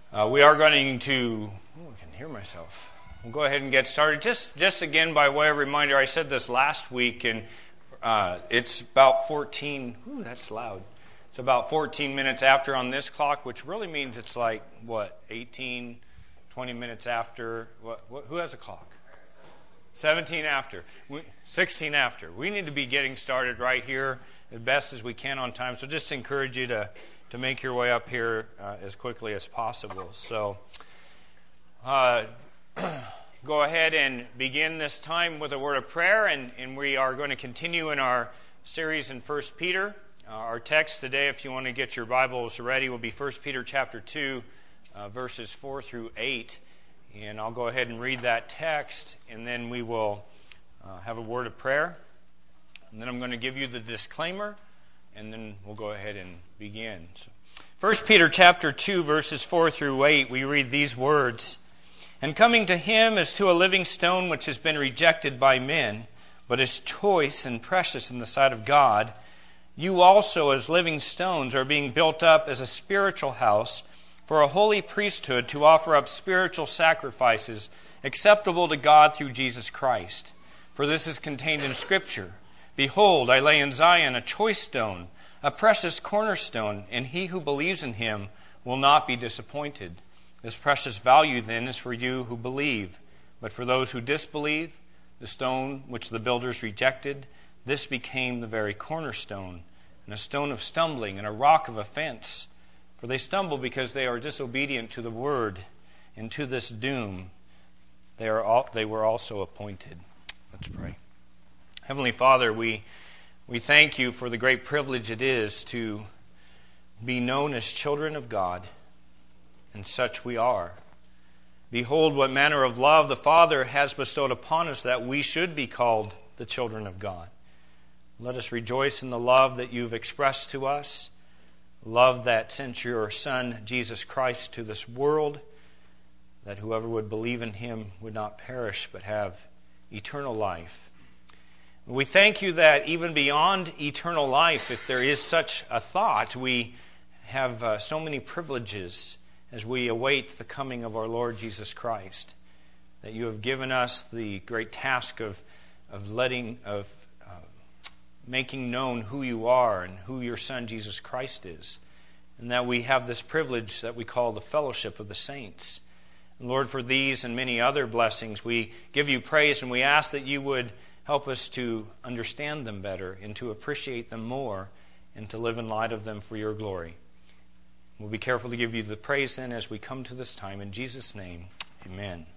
We are going to, I can hear myself. We'll go ahead and get started. Just again, by way of reminder, I said this last week, and it's about 14, that's loud. It's about 14 minutes after on this clock, which really means it's like, 18, 20 minutes after. Who has a clock? 17 after. 16 after. We need to be getting started right here as best as we can on time. So just encourage you to make your way up here as quickly as possible. So go ahead and begin this time with a word of prayer, and we are going to continue in our series in 1 Peter. Our text today, if you want to get your Bibles ready, will be 1 Peter chapter 2, verses 4 through 8. And I'll go ahead and read that text, and then we will have a word of prayer. And then I'm going to give you the disclaimer, and then we'll go ahead and begin. So, 1 Peter chapter 2, verses 4 through 8, we read these words. And coming to him as to a living stone which has been rejected by men, but is choice and precious in the sight of God, you also as living stones are being built up as a spiritual house for a holy priesthood to offer up spiritual sacrifices acceptable to God through Jesus Christ. For this is contained in Scripture. Behold, I lay in Zion a choice stone, a precious cornerstone, and he who believes in him will not be disappointed. This precious value, then, is for you who believe. But for those who disbelieve, the stone which the builders rejected, this became the very cornerstone, and a stone of stumbling, and a rock of offense. For they stumble because they are disobedient to the word, and to this doom they were also appointed. Let's pray. Heavenly Father, we thank you for the great privilege it is to be known as children of God, and such we are. Behold, what manner of love the Father has bestowed upon us that we should be called the children of God. Let us rejoice in the love that you've expressed to us, love that sent your Son, Jesus Christ, to this world, that whoever would believe in him would not perish but have eternal life. We thank you that even beyond eternal life, if there is such a thought, we have so many privileges as we await the coming of our Lord Jesus Christ, that you have given us the great task of making known who you are and who your Son Jesus Christ is, and that we have this privilege that we call the fellowship of the saints. And Lord, for these and many other blessings, we give you praise, and we ask that you would help us to understand them better and to appreciate them more and to live in light of them for your glory. We'll be careful to give you the praise then as we come to this time. In Jesus' name, amen.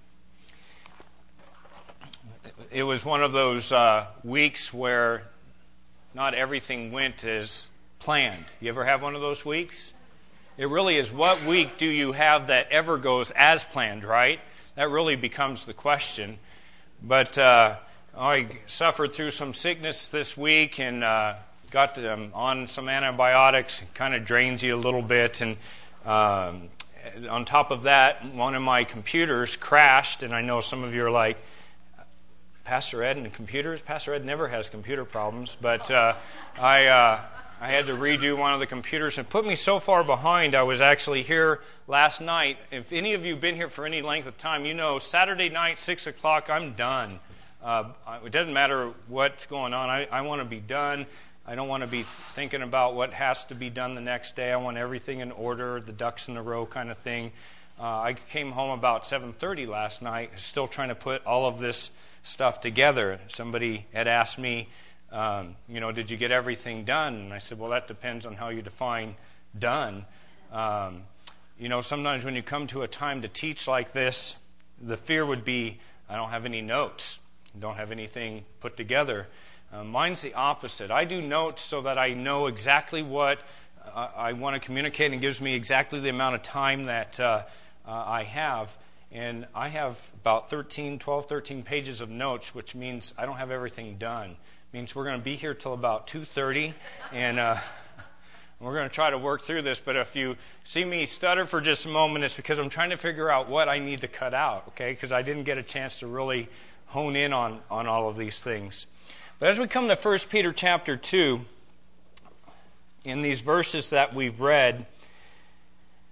It was one of those weeks where not everything went as planned. You ever have one of those weeks? It really is, what week do you have that ever goes as planned, right? That really becomes the question. But I suffered through some sickness this week and got on some antibiotics. It kind of drains you a little bit. And on top of that, one of my computers crashed. And I know some of you are like, Pastor Ed and computers? Pastor Ed never has computer problems. But I had to redo one of the computers, and put me so far behind. I was actually here last night. If any of you have been here for any length of time, you know Saturday night, 6 o'clock, I'm done. It doesn't matter what's going on. I want to be done. I don't want to be thinking about what has to be done the next day. I want everything in order, the ducks in a row kind of thing. I came home about 7:30 last night, still trying to put all of this stuff together. Somebody had asked me, did you get everything done? And I said, well, that depends on how you define done. Sometimes when you come to a time to teach like this, the fear would be, I don't have any notes. Don't have anything put together. Mine's the opposite. I do notes so that I know exactly what I want to communicate, and gives me exactly the amount of time that I have. And I have about 12, 13 pages of notes, which means I don't have everything done. It means we're going to be here till about 2:30, and we're going to try to work through this. But if you see me stutter for just a moment, it's because I'm trying to figure out what I need to cut out, okay? Because I didn't get a chance to really hone in on all of these things. But as we come to 1 Peter chapter 2, in these verses that we've read,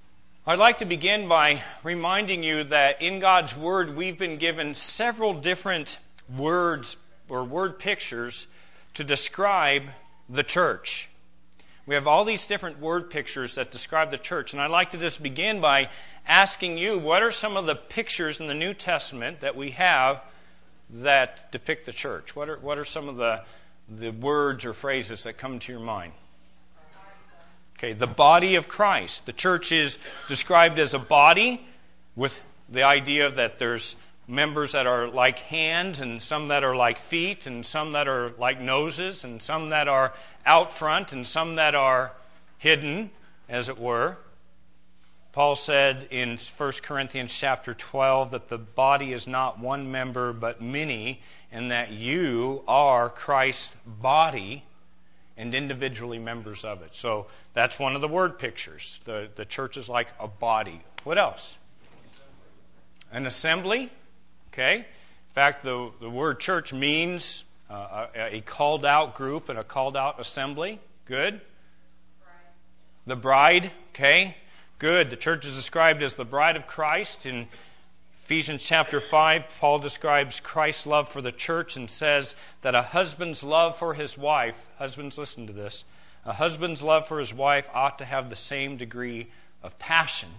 I'd like to begin by reminding you that in God's Word we've been given several different words or word pictures to describe the church. We have all these different word pictures that describe the church, and I'd like to just begin by asking you, what are some of the pictures in the New Testament that we have that depict the church? What are some of the words or phrases that come to your mind? Okay, the body of Christ. The church is described as a body with the idea that there's members that are like hands and some that are like feet and some that are like noses and some that are out front and some that are hidden, as it were. Paul said in 1 Corinthians chapter 12 that the body is not one member but many, and that you are Christ's body and individually members of it. So that's one of the word pictures. The church is like a body. What else? An assembly. Okay. In fact, the word church means a called out group and a called out assembly. Good. The bride. Okay. Good. The church is described as the bride of Christ. In Ephesians chapter 5, Paul describes Christ's love for the church and says that a husband's love for his wife, husbands listen to this, a husband's love for his wife ought to have the same degree of passion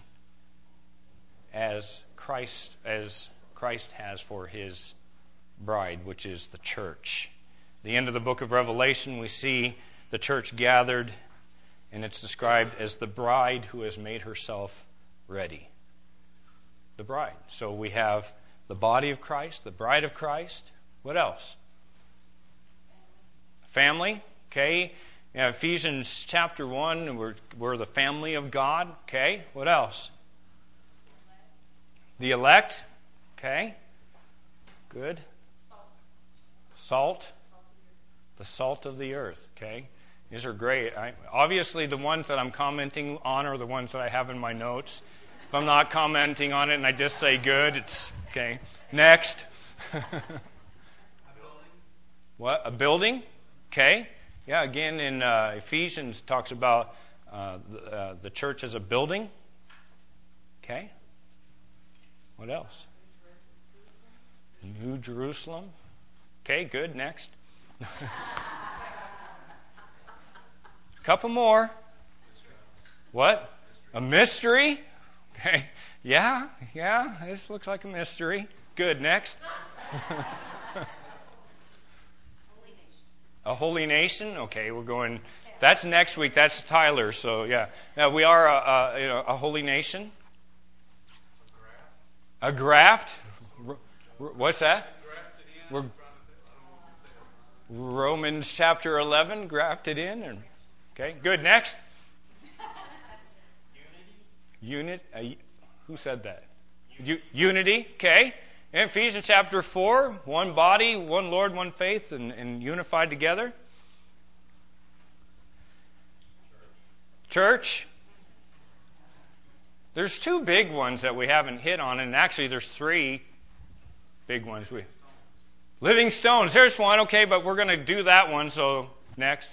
as Christ has for his bride, which is the church. At the end of the book of Revelation, we see the church gathered, and it's described as the bride who has made herself ready. The bride. So we have the body of Christ, the bride of Christ. What else? Family. Okay. Ephesians chapter 1, we're the family of God. Okay. What else? The elect. Okay. Good. Salt. The salt of the earth. Okay. These are great. Obviously, the ones that I'm commenting on are the ones that I have in my notes. If I'm not commenting on it and I just say good, it's okay. Next. What? A building? Okay. Yeah, again in Ephesians talks about the church as a building. Okay. What else? New Jerusalem. Okay, good. Next. A couple more. What? A mystery? Okay. Yeah, this looks like a mystery. Good, next. A holy nation? Okay, we're going, that's next week, that's Tyler, so yeah. Now we are a holy nation. A graft? What's that? We're Romans chapter 11, grafted in. Okay, good, next. Who said that? Unity. Okay. In Ephesians chapter 4, one body, one Lord, one faith, and unified together. Church. There's two big ones that we haven't hit on, and actually there's three big ones. Living stones. There's one, okay, but we're going to do that one, so next.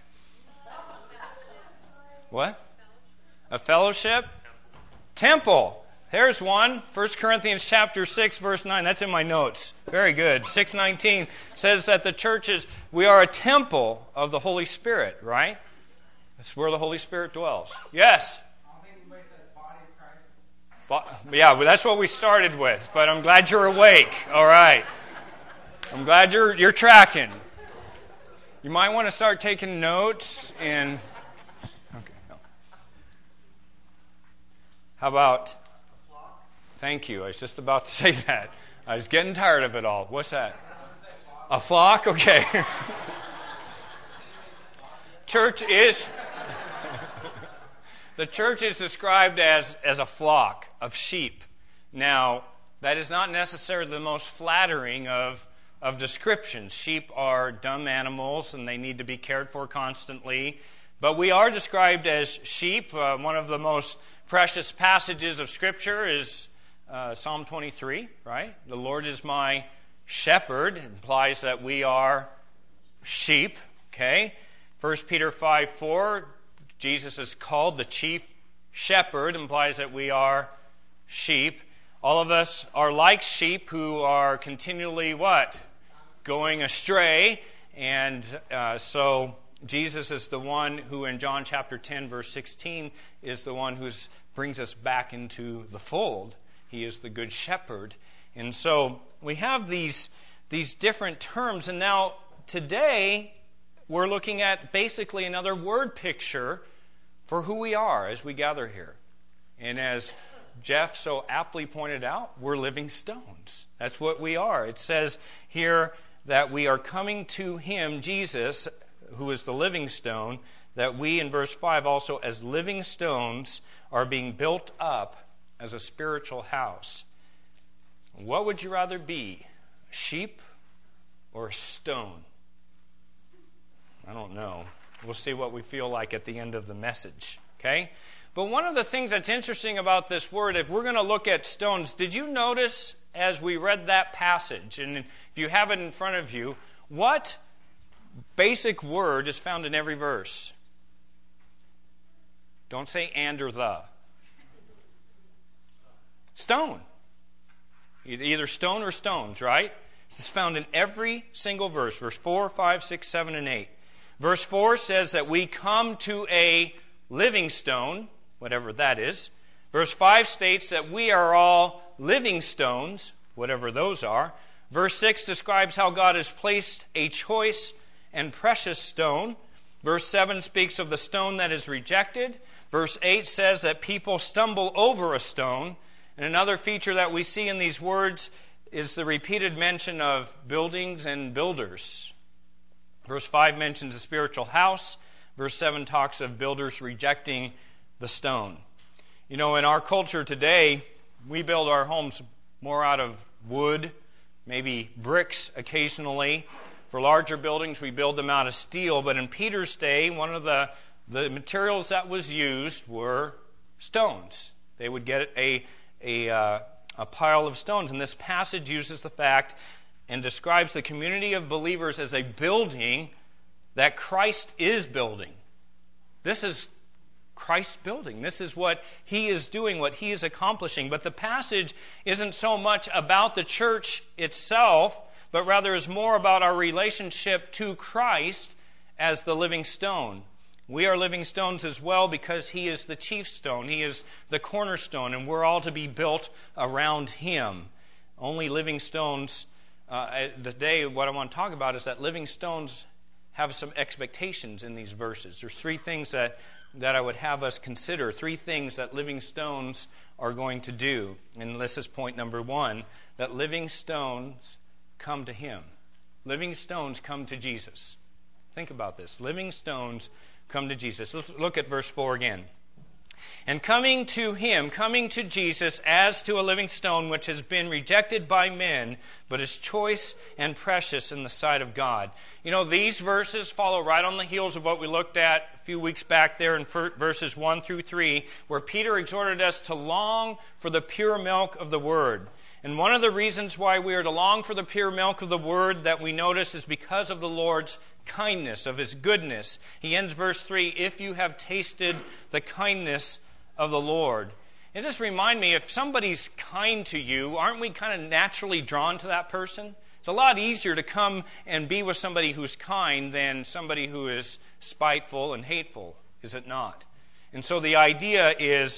What? A fellowship? Temple. There's one. 1 Corinthians chapter 6, verse 9. That's in my notes. Very good. 6:19 says that the church we are a temple of the Holy Spirit, right? That's where the Holy Spirit dwells. Yes? I think anybody said body of Christ. Yeah, that's what we started with, but I'm glad you're awake. All right. I'm glad you're tracking. You might want to start taking notes and... How about, thank you, I was just about to say that. I was getting tired of it all. What's that? A flock? Okay. The church is described as a flock of sheep. Now, that is not necessarily the most flattering of descriptions. Sheep are dumb animals and they need to be cared for constantly. But we are described as sheep. One of the most precious passages of Scripture is Psalm 23, right? The Lord is my shepherd. It implies that we are sheep, okay? 1 Peter 5:4, Jesus is called the chief shepherd implies that we are sheep. All of us are like sheep who are continually what? Going astray. And so Jesus is the one who in John chapter 10, verse 16, is the one who brings us back into the fold. He is the good shepherd. And so we have these different terms. And now today we're looking at basically another word picture for who we are as we gather here. And as Jeff so aptly pointed out, we're living stones. That's what we are. It says here that we are coming to Him, Jesus, who is the living stone, that we, in verse 5, also as living stones are being built up as a spiritual house. What would you rather be, a sheep or a stone? I don't know. We'll see what we feel like at the end of the message, okay? But one of the things that's interesting about this word, if we're going to look at stones, did you notice as we read that passage, and if you have it in front of you, what basic word is found in every verse? Don't say and or the. Stone. Either stone or stones, right? It's found in every single verse. Verse 4, 5, 6, 7, and 8. Verse 4 says that we come to a living stone, whatever that is. Verse 5 states that we are all living stones, whatever those are. Verse 6 describes how God has placed a choice and precious stone. Verse 7 speaks of the stone that is rejected. Verse 8 says that people stumble over a stone. And another feature that we see in these words is the repeated mention of buildings and builders. Verse 5 mentions a spiritual house. Verse 7 talks of builders rejecting the stone. You know, in our culture today, we build our homes more out of wood, maybe bricks occasionally. For larger buildings, we build them out of steel. But in Peter's day, one of the materials that was used were stones. They would get a pile of stones. And this passage uses the fact and describes the community of believers as a building that Christ is building. This is Christ's building. This is what He is doing, what He is accomplishing. But the passage isn't so much about the church itself, but rather is more about our relationship to Christ as the living stone. We are living stones as well because He is the chief stone. He is the cornerstone, and we're all to be built around Him. Only living stones. Today, what I want to talk about is that living stones have some expectations in these verses. There's three things that I would have us consider. Three things that living stones are going to do. And this is point number one, that living stones come to Him. Living stones come to Jesus. Think about this. Living stones come to Jesus. Let's look at verse 4 again. And coming to Him, coming to Jesus as to a living stone which has been rejected by men, but is choice and precious in the sight of God. You know, these verses follow right on the heels of what we looked at a few weeks back there in verses 1 through 3, where Peter exhorted us to long for the pure milk of the Word. And one of the reasons why we are to long for the pure milk of the Word that we notice is because of the Lord's kindness, of His goodness. He ends verse 3, if you have tasted the kindness of the Lord. It just reminds me, if somebody's kind to you, aren't we kind of naturally drawn to that person? It's a lot easier to come and be with somebody who's kind than somebody who is spiteful and hateful, is it not? And so the idea is,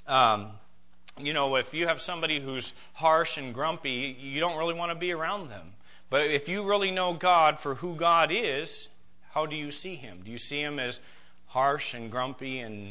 if you have somebody who's harsh and grumpy, you don't really want to be around them. But if you really know God for who God is, how do you see Him? Do you see Him as harsh and grumpy and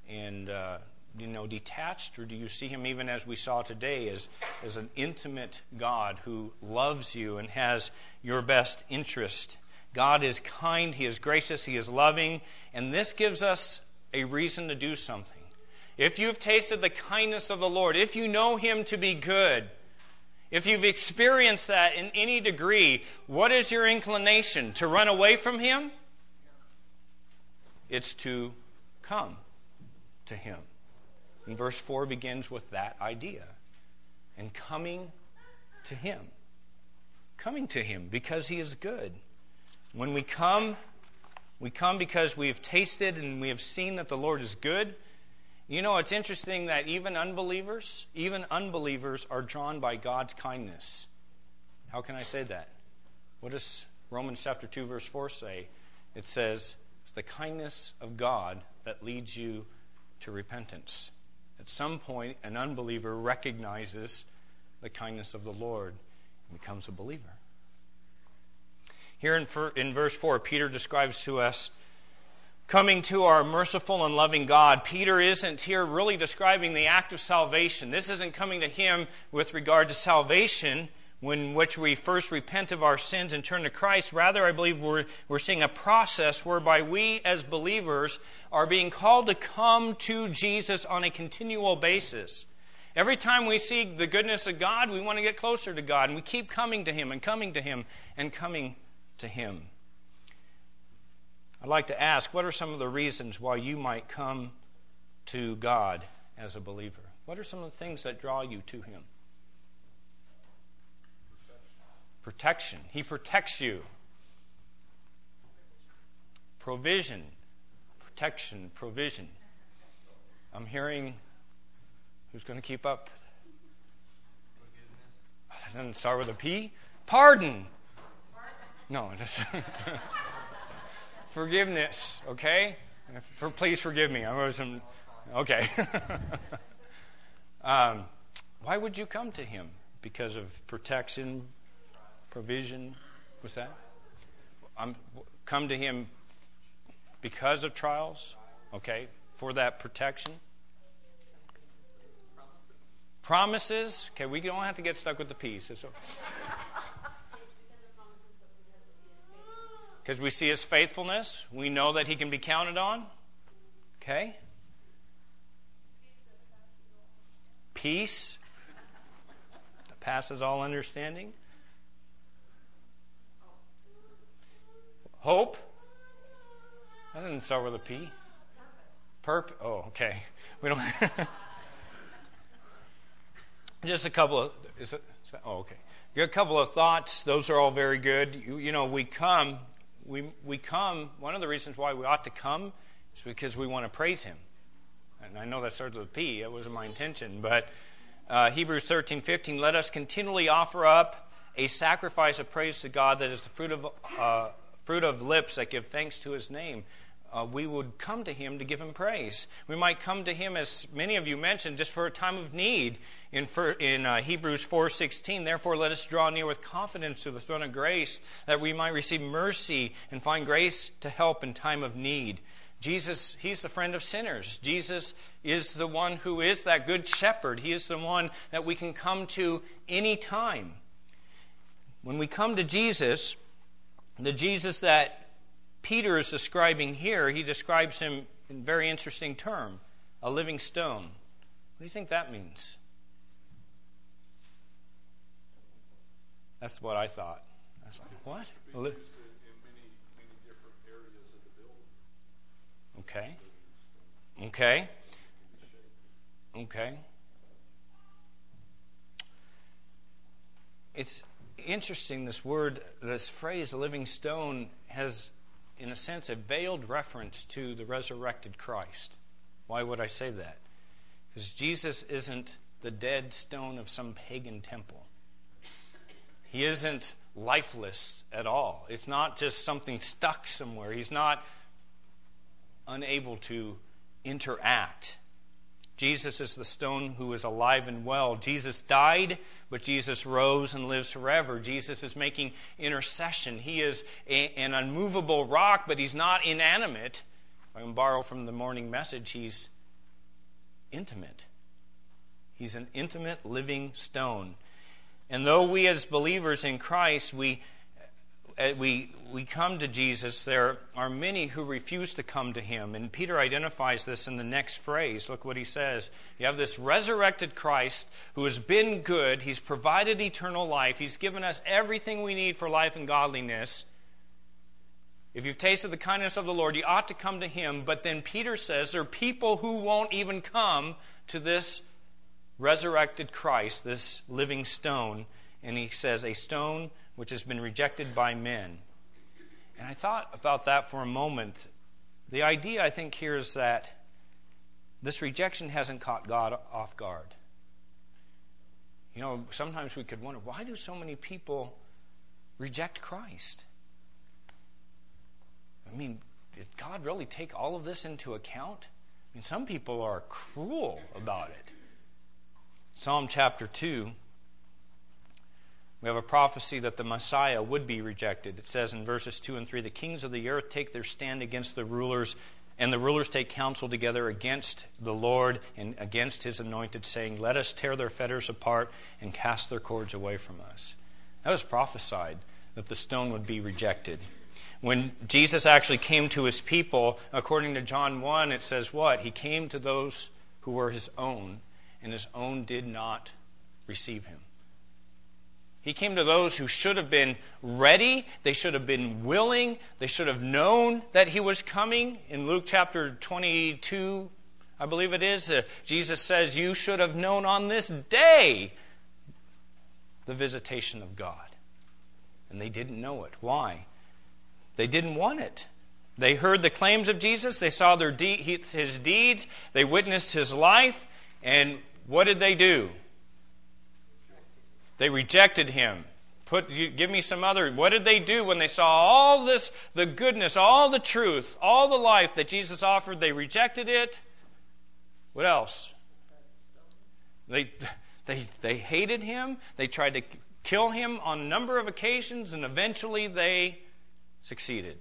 detached? Or do you see Him, even as we saw today, as an intimate God who loves you and has your best interest? God is kind, He is gracious, He is loving, and this gives us a reason to do something. If you've tasted the kindness of the Lord, if you know Him to be good, if you've experienced that in any degree, what is your inclination? To run away from Him? It's to come to Him. And verse 4 begins with that idea. And coming to Him. Coming to Him because He is good. When we come because we have tasted and we have seen that the Lord is good. You know, it's interesting that even unbelievers are drawn by God's kindness. How can I say that? What does Romans chapter 2, verse 4 say? It says, it's the kindness of God that leads you to repentance. At some point, an unbeliever recognizes the kindness of the Lord and becomes a believer. Here in verse 4, Peter describes to us coming to our merciful and loving God. Peter isn't here really describing the act of salvation. This isn't coming to him with regard to salvation, in which we first repent of our sins and turn to Christ. Rather, I believe we're seeing a process whereby we as believers are being called to come to Jesus on a continual basis. Every time we see the goodness of God, we want to get closer to God, and we keep coming to Him and coming to Him and coming to Him. I'd like to ask, what are some of the reasons why you might come to God as a believer? What are some of the things that draw you to Him? Protection. He protects you. Provision. Protection, provision. I'm hearing, who's going to keep up? That doesn't start with a P. Pardon. No, it doesn't. Forgiveness, okay? Please forgive me. Okay. Why would you come to Him? Because of protection, provision. What's that? Come to Him because of trials, okay? For that protection. Promises. Okay, we don't have to get stuck with the P's. Because we see His faithfulness. We know that He can be counted on. Okay? Peace that passes all understanding. Hope. That doesn't start with a P. Purpose. Oh, okay. We don't. Just a couple of. Oh, okay. A couple of thoughts. Those are all very good. You know, we come. We come. One of the reasons why we ought to come is because we want to praise Him. And I know that starts with a P. That wasn't my intention, but Hebrews 13:15. Let us continually offer up a sacrifice of praise to God that is the fruit of lips that give thanks to His name. We would come to Him to give Him praise. We might come to Him, as many of you mentioned, just for a time of need. In Hebrews 4:16, therefore let us draw near with confidence to the throne of grace, that we might receive mercy and find grace to help in time of need. Jesus, He's the friend of sinners. Jesus is the one who is that good shepherd. He is the one that we can come to any time. When we come to Jesus, the Jesus that Peter is describing here, he describes Him in a very interesting term, a living stone. What do you think that means? That's what I thought. I was like, what? In many different areas of the building. Okay. It's interesting, this phrase, a living stone, has, in a sense, a veiled reference to the resurrected Christ. Why would I say that? Because Jesus isn't the dead stone of some pagan temple. He isn't lifeless at all. It's not just something stuck somewhere. He's not unable to interact. Jesus is the stone who is alive and well. Jesus died, but Jesus rose and lives forever. Jesus is making intercession. He is an unmovable rock, but He's not inanimate. If I can borrow from the morning message, He's intimate. He's an intimate living stone. And though we as believers in Christ, we come to Jesus, there are many who refuse to come to Him. And Peter identifies this in the next phrase. Look what he says. You have this resurrected Christ who has been good. He's provided eternal life. He's given us everything we need for life and godliness. If you've tasted the kindness of the Lord, you ought to come to Him. But then Peter says there are people who won't even come to this resurrected Christ, this living stone. And he says, a stone which has been rejected by men. And I thought about that for a moment. The idea, I think, here is that this rejection hasn't caught God off guard. You know, sometimes we could wonder, why do so many people reject Christ? I mean, did God really take all of this into account? I mean, some people are cruel about it. Psalm chapter 2, we have a prophecy that the Messiah would be rejected. It says in verses 2 and 3, the kings of the earth take their stand against the rulers, and the rulers take counsel together against the Lord and against his anointed, saying, let us tear their fetters apart and cast their cords away from us. That was prophesied, that the stone would be rejected. When Jesus actually came to his people, according to John 1, it says what? He came to those who were his own, and his own did not receive him. He came to those who should have been ready. They should have been willing. They should have known that he was coming. In Luke chapter 22, I believe it is, Jesus says, you should have known on this day the visitation of God. And they didn't know it. Why? They didn't want it. They heard the claims of Jesus. They saw his deeds. They witnessed his life. And what did they do? They rejected him. Give me some other. What did they do when they saw all this, the goodness, all the truth, all the life that Jesus offered? They rejected it. What else? They hated him. They tried to kill him on a number of occasions, and eventually they succeeded.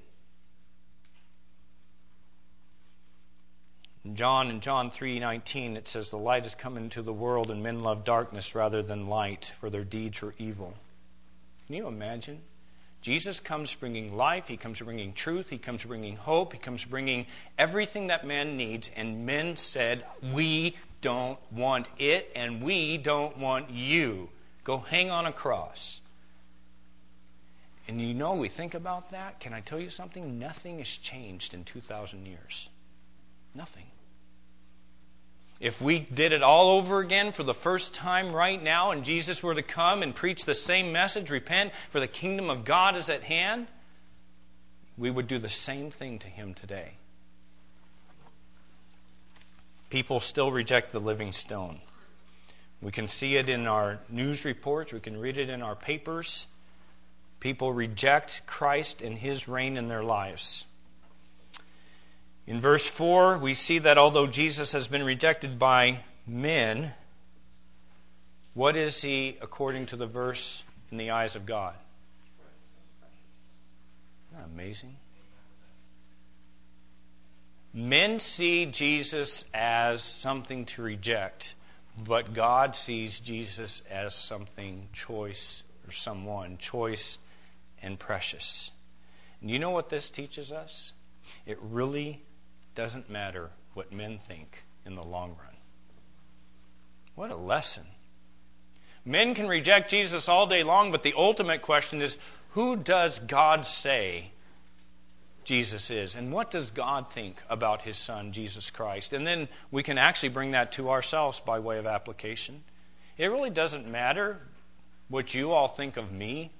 In John 3:19, it says, the light has come into the world, and men love darkness rather than light, for their deeds are evil. Can you imagine? Jesus comes bringing life. He comes bringing truth. He comes bringing hope. He comes bringing everything that man needs. And men said, we don't want it, and we don't want you. Go hang on a cross. And you know, we think about that. Can I tell you something? Nothing has changed in 2,000 years. Nothing. If we did it all over again for the first time right now, and Jesus were to come and preach the same message, repent, for the kingdom of God is at hand, we would do the same thing to him today. People still reject the living stone. We can see it in our news reports. We can read it in our papers. People reject Christ and his reign in their lives. In verse 4, we see that although Jesus has been rejected by men, what is he, according to the verse, in the eyes of God? Isn't that amazing? Men see Jesus as something to reject, but God sees Jesus as something choice, or someone choice and precious. And you know what this teaches us? It really doesn't matter what men think in the long run. What a lesson. Men can reject Jesus all day long, but the ultimate question is, who does God say Jesus is? And what does God think about his Son, Jesus Christ? And then we can actually bring that to ourselves by way of application. It really doesn't matter what you all think of me.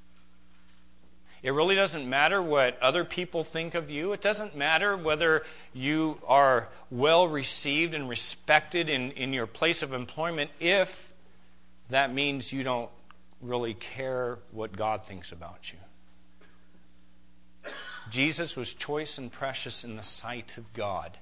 It really doesn't matter what other people think of you. It doesn't matter whether you are well received and respected in your place of employment if that means you don't really care what God thinks about you. Jesus was choice and precious in the sight of God.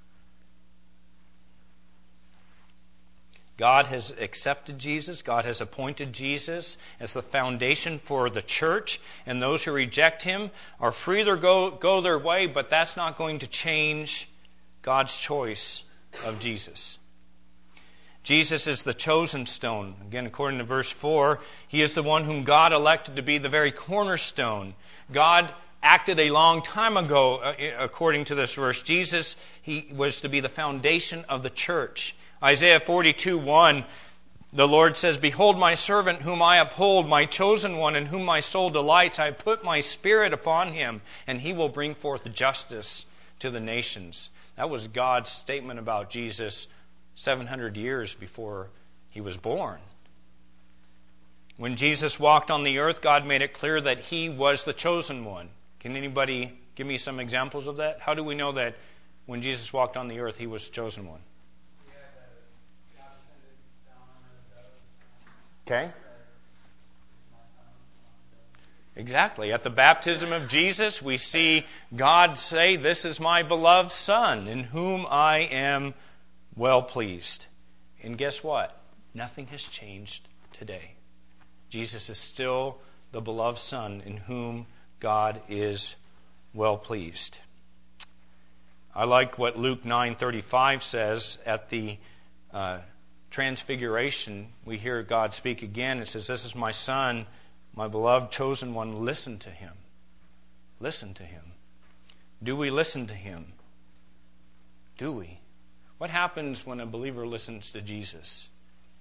God has accepted Jesus. God has appointed Jesus as the foundation for the church. And those who reject him are free to go their way, but that's not going to change God's choice of Jesus. Jesus is the chosen stone. Again, according to verse 4, he is the one whom God elected to be the very cornerstone. God acted a long time ago, according to this verse. Jesus, he was to be the foundation of the church. Isaiah 42:1, the Lord says, behold my servant whom I uphold, my chosen one in whom my soul delights. I put my spirit upon him, and he will bring forth justice to the nations. That was God's statement about Jesus 700 years before he was born. When Jesus walked on the earth, God made it clear that he was the chosen one. Can anybody give me some examples of that? How do we know that when Jesus walked on the earth, he was chosen one? Okay. Exactly. At the baptism of Jesus, we see God say, "This is my beloved Son, in whom I am well pleased." And guess what? Nothing has changed today. Jesus is still the beloved Son, in whom God is well pleased. I like what Luke 9:35 says at the Transfiguration. We hear God speak again. It says, "This is my Son, my beloved chosen one, listen to him." Listen to him. Do we listen to him? Do we? What happens when a believer listens to Jesus?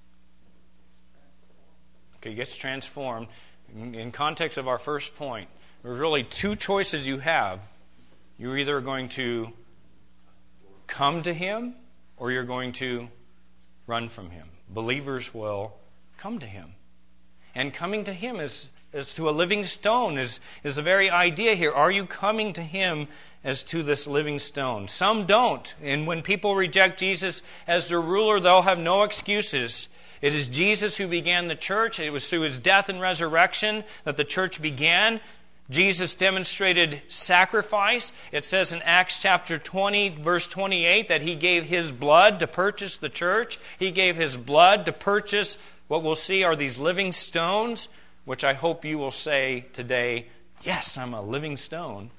Okay, he gets transformed. In context of our first point, there's really two choices you have. You're either going to come to him or you're going to run from him. Believers will come to him. And coming to him is to a living stone, is the very idea here. Are you coming to him as to this living stone? Some don't. And when people reject Jesus as their ruler, they'll have no excuses. It is Jesus who began the church. It was through his death and resurrection that the church began. Jesus demonstrated sacrifice. It says in Acts chapter 20, verse 28, that he gave his blood to purchase the church. He gave his blood to purchase what we'll see are these living stones, which I hope you will say today, "Yes, I'm a living stone."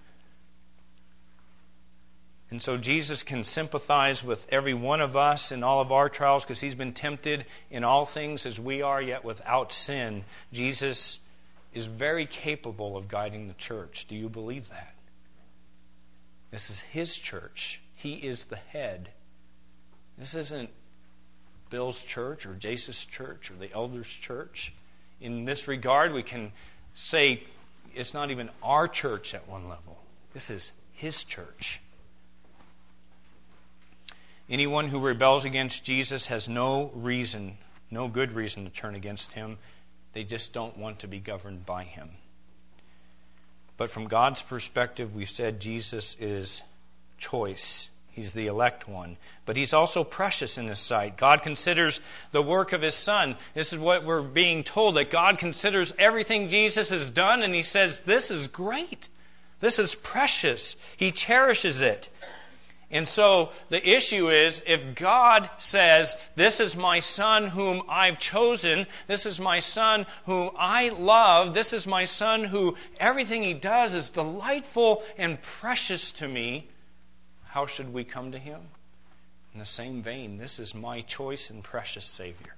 And so Jesus can sympathize with every one of us in all of our trials because he's been tempted in all things as we are, yet without sin. Jesus is very capable of guiding the church. Do you believe that? This is his church. He is the head. This isn't Bill's church or Jace's church or the elders' church. In this regard, we can say it's not even our church at one level. This is his church. Anyone who rebels against Jesus has no reason, no good reason to turn against him. They just don't want to be governed by him. But from God's perspective, we've said Jesus is choice. He's the elect one. But he's also precious in his sight. God considers the work of his Son. This is what we're being told, that God considers everything Jesus has done, and he says, this is great. This is precious. He cherishes it. And so the issue is, if God says, "This is my Son whom I've chosen, this is my Son whom I love, this is my Son who everything he does is delightful and precious to me," how should we come to him? In the same vein, this is my choice and precious Savior.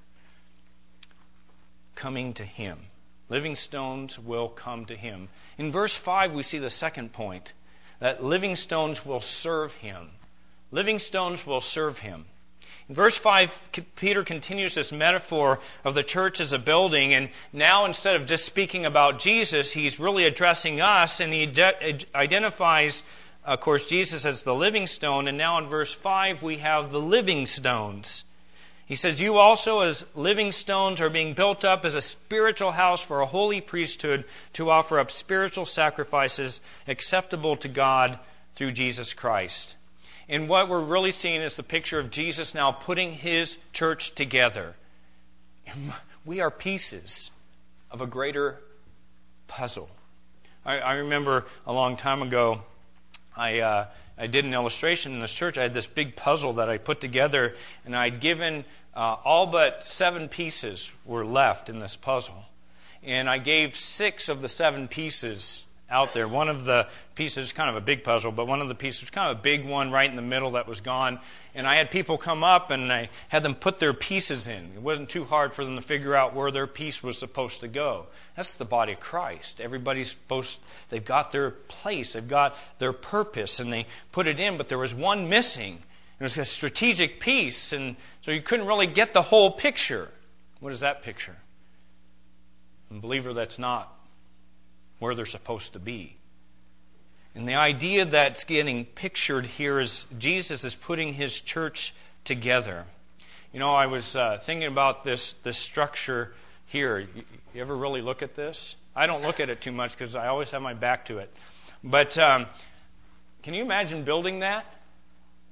Coming to him. Living stones will come to him. In verse 5, we see the second point, that living stones will serve him. Living stones will serve him. In verse 5, Peter continues this metaphor of the church as a building, and now instead of just speaking about Jesus, he's really addressing us, and he identifies, of course, Jesus as the living stone, and now in verse 5 we have the living stones. He says, "You also as living stones are being built up as a spiritual house for a holy priesthood to offer up spiritual sacrifices acceptable to God through Jesus Christ." And what we're really seeing is the picture of Jesus now putting his church together. We are pieces of a greater puzzle. I remember a long time ago, I did an illustration in this church. I had this big puzzle that I put together, and I'd given all but 7 pieces were left in this puzzle. And I gave 6 of the 7 pieces out there. One of the pieces, kind of a big puzzle, but one of the pieces was kind of a big one right in the middle that was gone. And I had people come up and I had them put their pieces in. It wasn't too hard for them to figure out where their piece was supposed to go. That's the body of Christ. Everybody's they've got their place, they've got their purpose, and they put it in, but there was one missing. It was a strategic piece, and so you couldn't really get the whole picture. What is that picture? A believer that's not where they're supposed to be. And the idea that's getting pictured here is Jesus is putting his church together. You know, I was thinking about this structure here. You ever really look at this? I don't look at it too much because I always have my back to it. But can you imagine building that?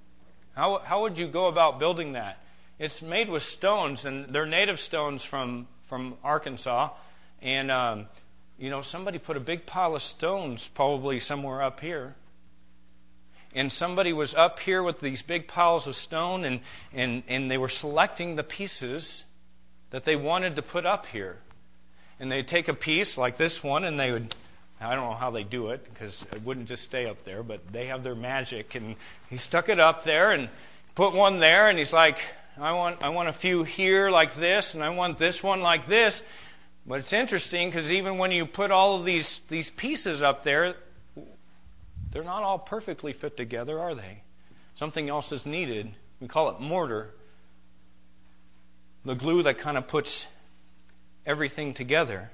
How would you go about building that? It's made with stones, and they're native stones from Arkansas. And, somebody put a big pile of stones probably somewhere up here. And somebody was up here with these big piles of stone, and they were selecting the pieces that they wanted to put up here. And they'd take a piece like this one, and they would, I don't know how they do it, because it wouldn't just stay up there, but they have their magic. And he stuck it up there and put one there, and he's like, I want a few here like this, and I want this one like this. But it's interesting, because even when you put all of these pieces up there, they're not all perfectly fit together, are they? Something else is needed. We call it mortar. The glue that kind of puts everything together.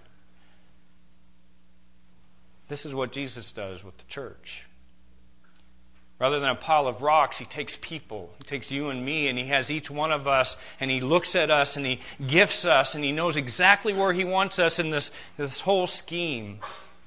This is what Jesus does with the church. Rather than a pile of rocks, he takes people. He takes you and me, and he has each one of us, and he looks at us, and he gifts us, and he knows exactly where he wants us in this whole scheme.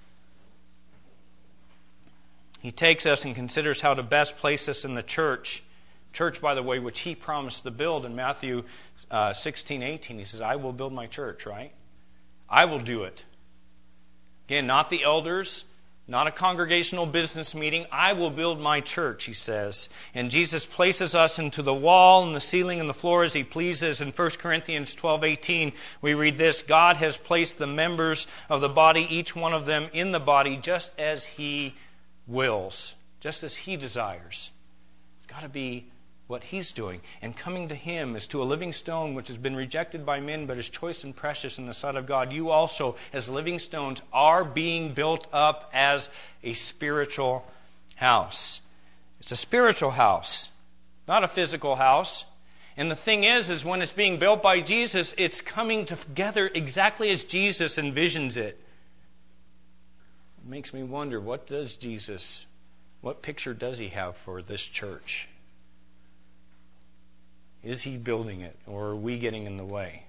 He takes us and considers how to best place us in the church. Church, by the way, which he promised to build in Matthew 16:18. He says, I will build my church, right? I will do it. Again, not the elders, not a congregational business meeting. I will build my church, he says. And Jesus places us into the wall and the ceiling and the floor as he pleases. In 1 Corinthians 12:18, we read this: God has placed the members of the body, each one of them in the body, just as he wills, just as he desires. It's got to be what he's doing. And coming to him is to a living stone which has been rejected by men but is choice and precious in the sight of God. You also, as living stones, are being built up as a spiritual house. It's a spiritual house, not a physical house. And the thing is when it's being built by Jesus, it's coming together exactly as Jesus envisions it. It makes me wonder, what picture does he have for this church? Is he building it, or are we getting in the way?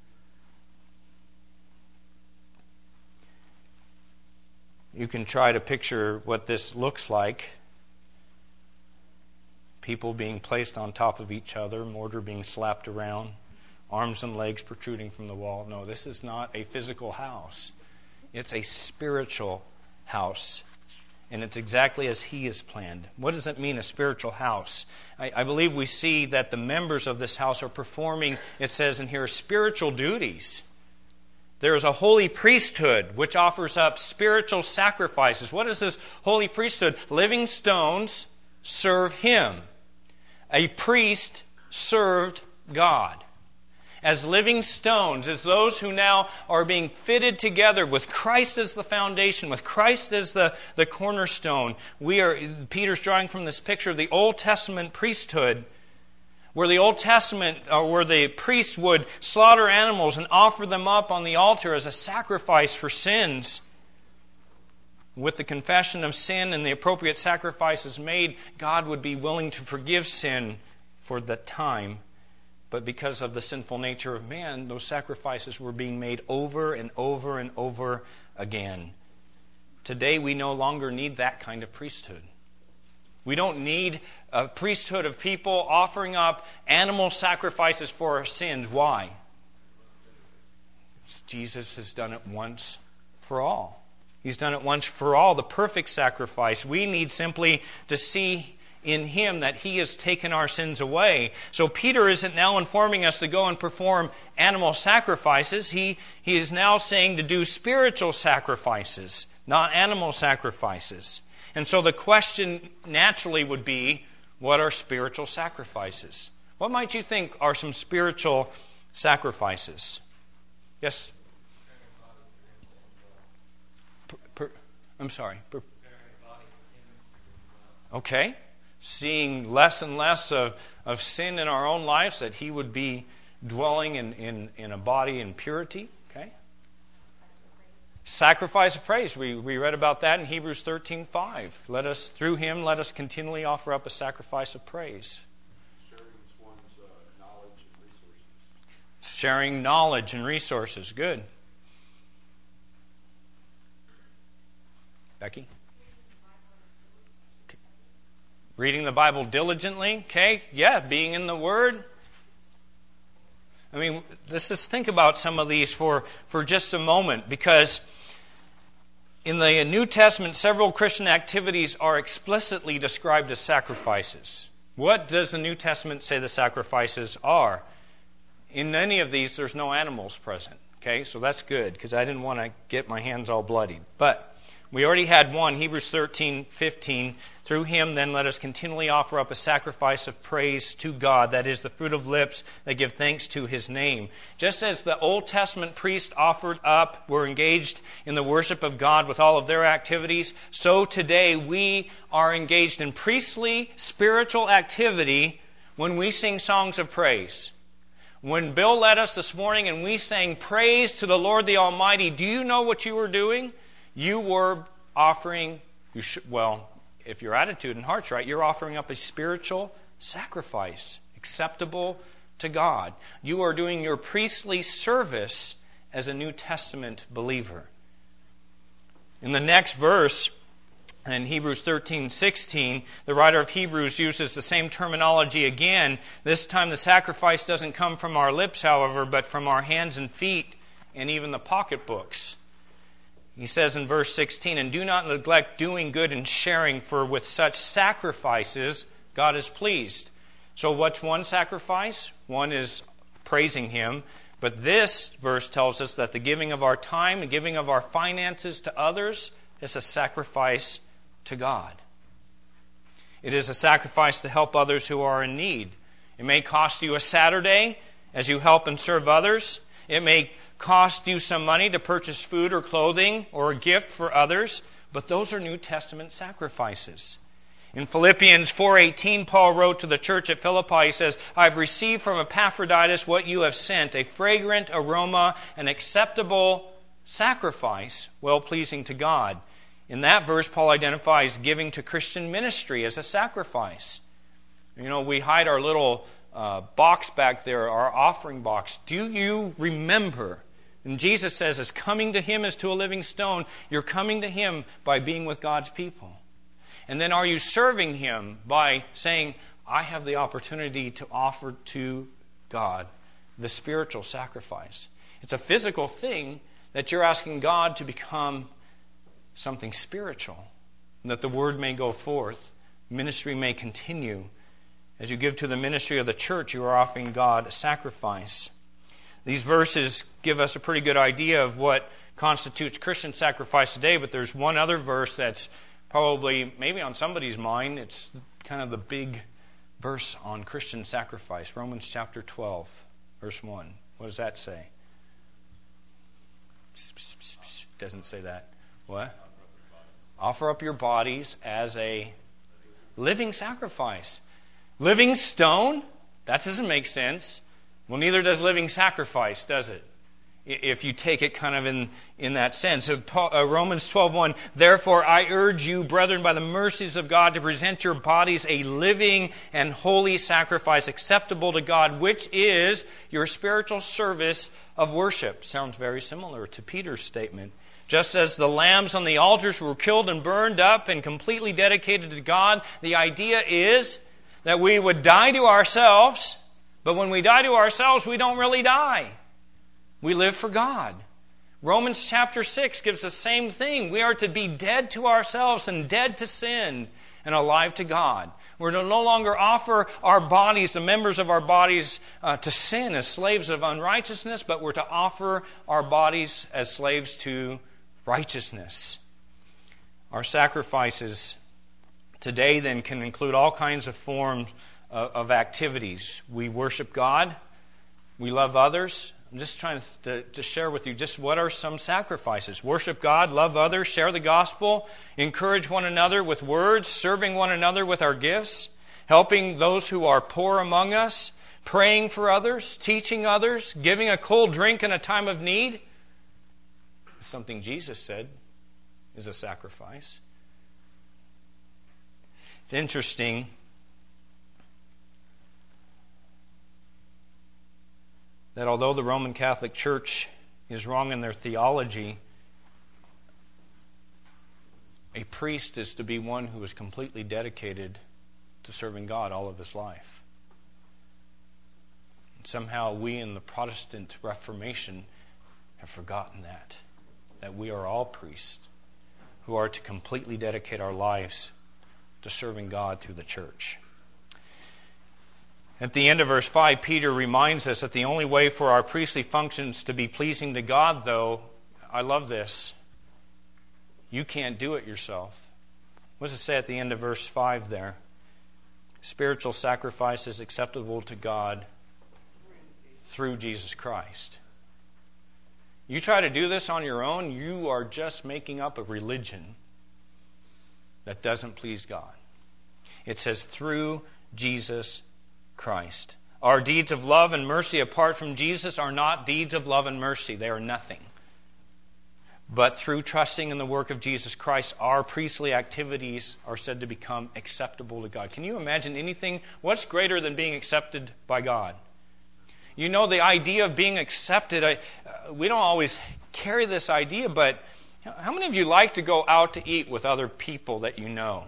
You can try to picture what this looks like. People being placed on top of each other, mortar being slapped around, arms and legs protruding from the wall. No, this is not a physical house. It's a spiritual house. And it's exactly as he has planned. What does it mean, a spiritual house? I believe we see that the members of this house are performing, it says in here, spiritual duties. There is a holy priesthood which offers up spiritual sacrifices. What is this holy priesthood? Living stones serve him. A priest served God. As living stones, as those who now are being fitted together with Christ as the foundation, with Christ as the cornerstone. Peter's drawing from this picture of the Old Testament priesthood, where the priests would slaughter animals and offer them up on the altar as a sacrifice for sins. With the confession of sin and the appropriate sacrifices made, God would be willing to forgive sin for the time. But because of the sinful nature of man, those sacrifices were being made over and over and over again. Today, we no longer need that kind of priesthood. We don't need a priesthood of people offering up animal sacrifices for our sins. Why? Jesus has done it once for all. He's done it once for all, the perfect sacrifice. We need simply to see in him that he has taken our sins away. So Peter isn't now informing us to go and perform animal sacrifices. He is now saying to do spiritual sacrifices, not animal sacrifices. And so the question naturally would be, what are spiritual sacrifices? What might you think are some spiritual sacrifices? Yes? I'm sorry. Okay. Seeing less and less of sin in our own lives, that he would be dwelling in a body in purity. Okay. Sacrifice of praise. We read about that in Hebrews 13:5. Through him, let us continually offer up a sacrifice of praise. Sharing one's knowledge and resources. Sharing knowledge and resources. Good. Becky? Reading the Bible diligently, okay? Yeah, being in the Word. I mean, let's just think about some of these for just a moment, because in the New Testament, several Christian activities are explicitly described as sacrifices. What does the New Testament say the sacrifices are? In any of these, there's no animals present. Okay, so that's good, because I didn't want to get my hands all bloodied. But we already had one, Hebrews 13:15. Through him, then, let us continually offer up a sacrifice of praise to God, that is, the fruit of lips that give thanks to his name. Just as the Old Testament priests offered up, were engaged in the worship of God with all of their activities, so today we are engaged in priestly spiritual activity when we sing songs of praise. When Bill led us this morning and we sang praise to the Lord the Almighty, do you know what you were doing? You were offering, if your attitude and heart's right, you're offering up a spiritual sacrifice acceptable to God. You are doing your priestly service as a New Testament believer. In the next verse, in Hebrews 13:16, the writer of Hebrews uses the same terminology again. This time the sacrifice doesn't come from our lips, however, but from our hands and feet and even the pocketbooks. He says in verse 16, and do not neglect doing good and sharing, for with such sacrifices God is pleased. So what's one sacrifice? One is praising Him. But this verse tells us that the giving of our time, the giving of our finances to others is a sacrifice to God. It is a sacrifice to help others who are in need. It may cost you a Saturday as you help and serve others. It may cost you some money to purchase food or clothing or a gift for others, but those are New Testament sacrifices. In Philippians 4:18, Paul wrote to the church at Philippi, he says, I've received from Epaphroditus what you have sent, a fragrant aroma, an acceptable sacrifice, well-pleasing to God. In that verse, Paul identifies giving to Christian ministry as a sacrifice. You know, we hide our little box back there, our offering box. Do you remember? And Jesus says, as coming to Him as to a living stone, you're coming to Him by being with God's people. And then are you serving Him by saying, I have the opportunity to offer to God the spiritual sacrifice. It's a physical thing that you're asking God to become something spiritual, and that the Word may go forth, ministry may continue. As you give to the ministry of the church, you are offering God a sacrifice. These verses give us a pretty good idea of what constitutes Christian sacrifice today, but there's one other verse that's probably, maybe on somebody's mind, it's kind of the big verse on Christian sacrifice. Romans chapter 12, verse 1. What does that say? Doesn't say that. What? Offer up your bodies as a living sacrifice. Living stone? That doesn't make sense. Well, neither does living sacrifice, does it? If you take it kind of in that sense. Romans 12:1, therefore I urge you, brethren, by the mercies of God, to present your bodies a living and holy sacrifice acceptable to God, which is your spiritual service of worship. Sounds very similar to Peter's statement. Just as the lambs on the altars were killed and burned up and completely dedicated to God, the idea is that we would die to ourselves, but when we die to ourselves, we don't really die. We live for God. Romans chapter 6 gives the same thing. We are to be dead to ourselves and dead to sin and alive to God. We're to no longer offer our bodies, the members of our bodies, to sin as slaves of unrighteousness, but we're to offer our bodies as slaves to righteousness. Our sacrifices today then can include all kinds of forms of activities. We worship God. We love others. I'm just trying to share with you just what are some sacrifices. Worship God, love others, share the gospel, encourage one another with words, serving one another with our gifts, helping those who are poor among us, praying for others, teaching others, giving a cold drink in a time of need. Something Jesus said is a sacrifice. It's interesting that although the Roman Catholic Church is wrong in their theology, a priest is to be one who is completely dedicated to serving God all of his life. And somehow we in the Protestant Reformation have forgotten that we are all priests who are to completely dedicate our lives to serving God through the church. At the end of verse 5, Peter reminds us that the only way for our priestly functions to be pleasing to God, though, I love this, you can't do it yourself. What does it say at the end of verse 5 there? Spiritual sacrifice is acceptable to God through Jesus Christ. You try to do this on your own, you are just making up a religion that doesn't please God. It says through Jesus Christ. Our deeds of love and mercy apart from Jesus are not deeds of love and mercy. They are nothing. But through trusting in the work of Jesus Christ, our priestly activities are said to become acceptable to God. Can you imagine anything? What's greater than being accepted by God? You know, the idea of being accepted, we don't always carry this idea, but how many of you like to go out to eat with other people that you know?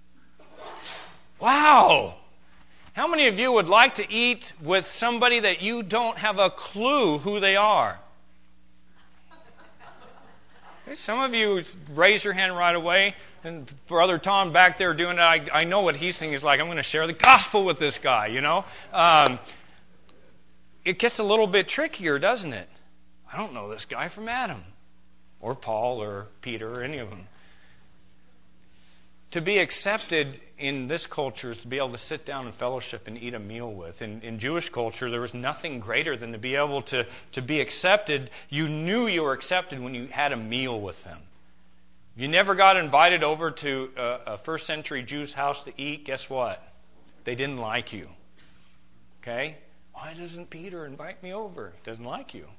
Wow! How many of you would like to eat with somebody that you don't have a clue who they are? Some of you raise your hand right away. And Brother Tom back there doing it, I know what he's thinking. He's like, I'm going to share the gospel with this guy, you know. It gets a little bit trickier, doesn't it? I don't know this guy from Adam or Paul or Peter or any of them. To be accepted in this culture is to be able to sit down and fellowship and eat a meal with. In Jewish culture, there was nothing greater than to be able to be accepted. You knew you were accepted when you had a meal with them. If you never got invited over to a first century Jew's house to eat, guess what? They didn't like you. Okay? Why doesn't Peter invite me over? He doesn't like you.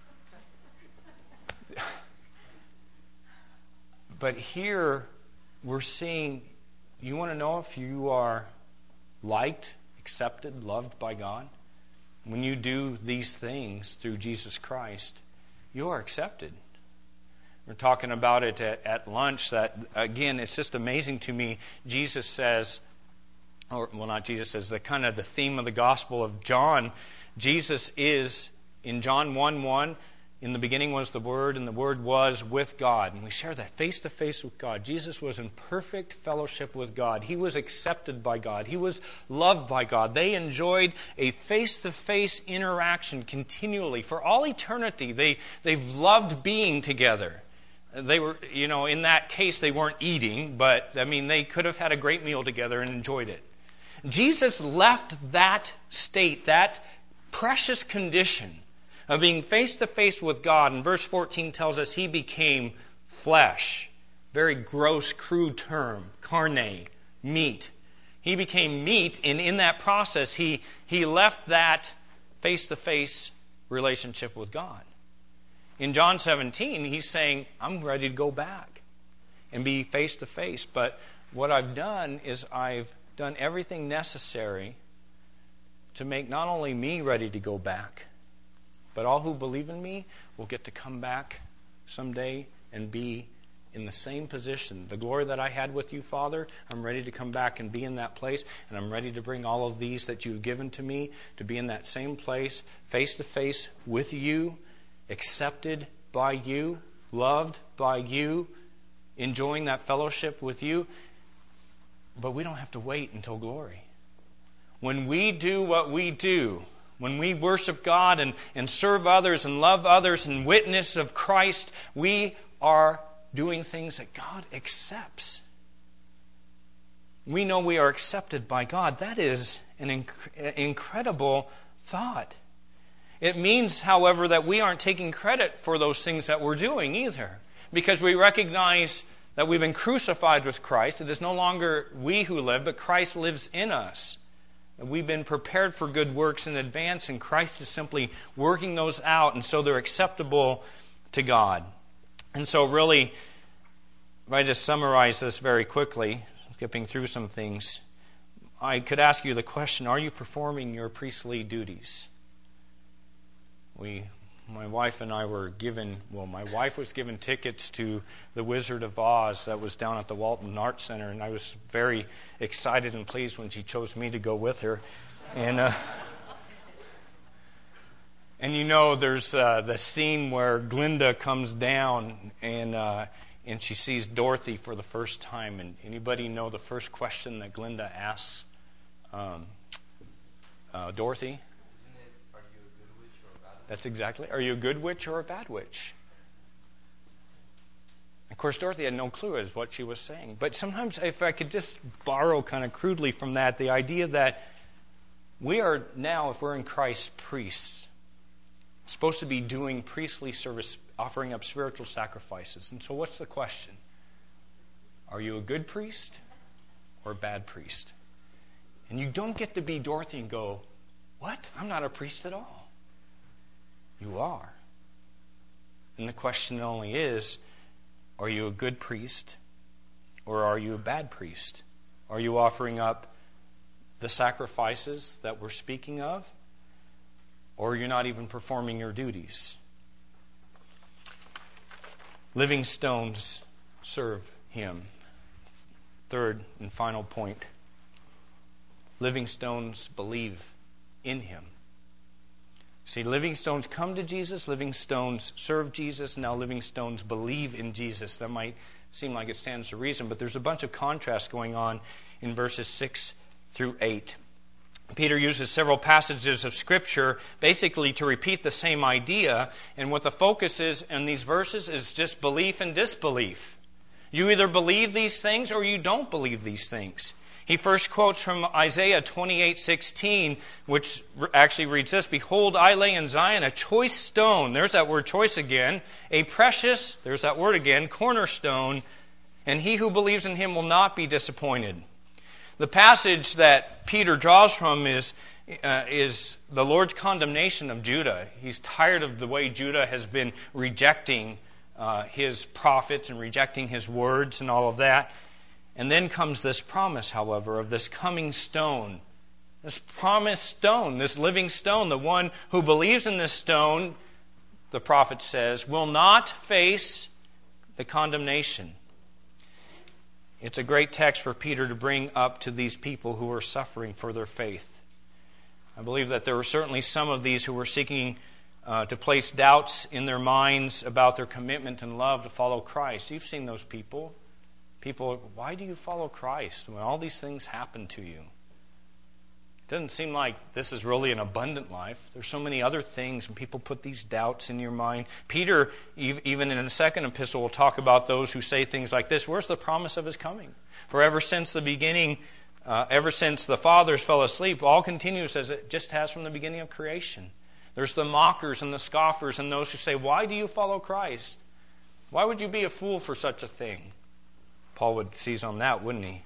But here we're seeing, you want to know if you are liked, accepted, loved by God? When you do these things through Jesus Christ, you are accepted. We're talking about it at lunch that, again, it's just amazing to me. Jesus says, not Jesus says, the theme of the Gospel of John, Jesus is, in John 1:1, in the beginning was the Word, and the Word was with God. And we share that face to face with God. Jesus was in perfect fellowship with God. He was accepted by God. He was loved by God. They enjoyed a face-to-face interaction continually. For all eternity, they've loved being together. They were, in that case, they weren't eating, but, they could have had a great meal together and enjoyed it. Jesus left that state, that precious condition of being face-to-face with God. And verse 14 tells us he became flesh. Very gross, crude term. Carne, meat. He became meat, and in that process, he left that face-to-face relationship with God. In John 17, he's saying, I'm ready to go back and be face-to-face. But what I've done is I've done everything necessary to make not only me ready to go back, but all who believe in me will get to come back someday and be in the same position. The glory that I had with you, Father, I'm ready to come back and be in that place, and I'm ready to bring all of these that you've given to me to be in that same place, face to face with you, accepted by you, loved by you, enjoying that fellowship with you. But we don't have to wait until glory. When we do what we do, when we worship God and serve others and love others and witness of Christ, we are doing things that God accepts. We know we are accepted by God. That is an incredible thought. It means, however, that we aren't taking credit for those things that we're doing either, because we recognize that we've been crucified with Christ. It is no longer we who live, but Christ lives in us. We've been prepared for good works in advance, and Christ is simply working those out, and so they're acceptable to God. And so really, if I just summarize this very quickly, skipping through some things, I could ask you the question, are you performing your priestly duties? We My wife and I were given, my wife was given tickets to The Wizard of Oz that was down at the Walton Arts Center, and I was very excited and pleased when she chose me to go with her. And there's the scene where Glinda comes down and she sees Dorothy for the first time. And anybody know the first question that Glinda asks Dorothy? That's exactly. Are you a good witch or a bad witch? Of course, Dorothy had no clue as what she was saying. But sometimes, if I could just borrow kind of crudely from that, the idea that we are now, if we're in Christ, priests, supposed to be doing priestly service, offering up spiritual sacrifices. And so what's the question? Are you a good priest or a bad priest? And you don't get to be Dorothy and go, what? I'm not a priest at all. You are. And the question only is, are you a good priest or are you a bad priest? Are you offering up the sacrifices that we're speaking of? Or you're not even performing your duties? Living stones serve Him. Third and final point. Living stones believe in Him. See, living stones come to Jesus, living stones serve Jesus, now living stones believe in Jesus. That might seem like it stands to reason, but there's a bunch of contrast going on in verses 6 through 8. Peter uses several passages of Scripture basically to repeat the same idea, and what the focus is in these verses is just belief and disbelief. You either believe these things or you don't believe these things. He first quotes from Isaiah 28:16, which actually reads this: Behold, I lay in Zion a choice stone, there's that word choice again, a precious, there's that word again, cornerstone, and he who believes in Him will not be disappointed. The passage that Peter draws from is the Lord's condemnation of Judah. He's tired of the way Judah has been rejecting His prophets and rejecting His words and all of that. And then comes this promise, however, of this coming stone. This promised stone, this living stone, the one who believes in this stone, the prophet says, will not face the condemnation. It's a great text for Peter to bring up to these people who are suffering for their faith. I believe that there were certainly some of these who were seeking to place doubts in their minds about their commitment and love to follow Christ. You've seen those people. People, why do you follow Christ when all these things happen to you? It doesn't seem like this is really an abundant life. There's so many other things, and people put these doubts in your mind. Peter, even in the second epistle, will talk about those who say things like this: where's the promise of His coming? For ever since the beginning, ever since the fathers fell asleep, all continues as it just has from the beginning of creation. There's the mockers and the scoffers and those who say, why do you follow Christ? Why would you be a fool for such a thing? Paul would seize on that, wouldn't he?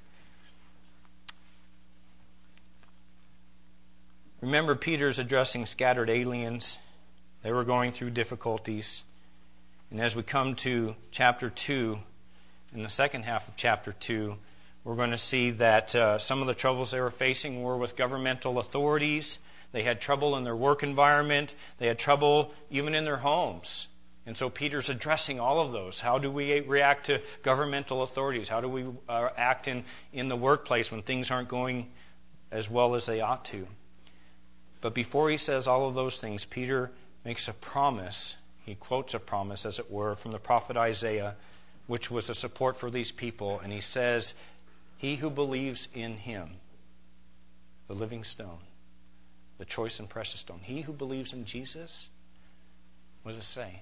Remember, Peter's addressing scattered aliens. They were going through difficulties. And as we come to chapter 2, in the second half of chapter 2, we're going to see that some of the troubles they were facing were with governmental authorities. They had trouble in their work environment. They had trouble even in their homes. And so Peter's addressing all of those. How do we react to governmental authorities? How do we act in the workplace when things aren't going as well as they ought to? But before he says all of those things, Peter makes a promise. He quotes a promise, as it were, from the prophet Isaiah, which was a support for these people. And he says, he who believes in Him, the living stone, the choice and precious stone, he who believes in Jesus, what does it say?